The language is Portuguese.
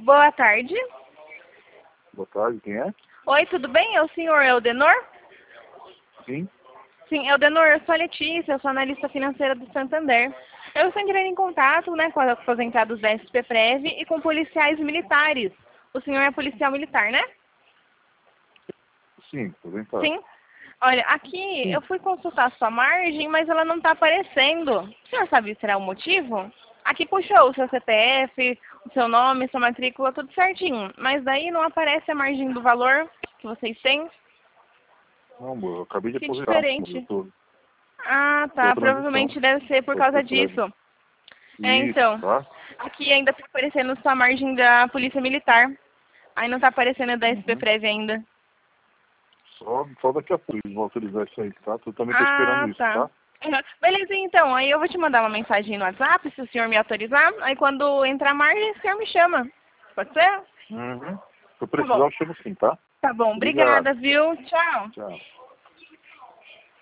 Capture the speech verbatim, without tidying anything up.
Boa tarde. Boa tarde, quem é? Oi, tudo bem? É o senhor Eldenor? Sim. Sim, Eldenor, eu sou a Letícia, eu sou analista financeira do Santander. Eu estou entrando em contato, né, com os aposentados da S P Prev e com policiais militares. O senhor é policial militar, né? Sim, aposentado. Sim. Olha, aqui Sim. eu fui consultar a sua margem, mas ela não está aparecendo. O senhor sabe se será o motivo? Aqui puxou o seu C P F, o seu nome, sua matrícula, tudo certinho. Mas daí não aparece a margem do valor que vocês têm. Não, eu acabei de Que aposentar. diferente. Eu tô, Ah, tô em tá. transição. Provavelmente deve ser por Pode causa ser prévio. disso. É, Isso, então. tá? Aqui ainda tá aparecendo sua margem da Polícia Militar. Aí não tá aparecendo a da S P Uhum. Prev ainda. Só, só daqui a pouco eles vão autorizar isso aí, tá? Eu também tô Ah, esperando isso, tá. tá? Uhum. Beleza, então. Aí eu vou te mandar uma mensagem no WhatsApp, se o senhor me autorizar. Aí quando entrar a margem, o senhor me chama. Pode ser? Uhum. Se eu Tá precisar, bom. eu chamo sim, tá? Tá bom. Obrigado. Obrigada, viu? Tchau. Tchau.